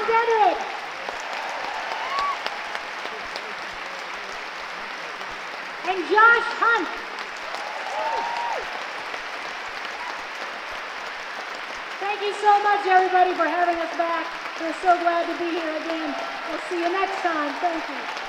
Dedrick. And Josh Hunt. Thank you so much, everybody, for having us back. We're so glad to be here again. We'll see you next time. Thank you.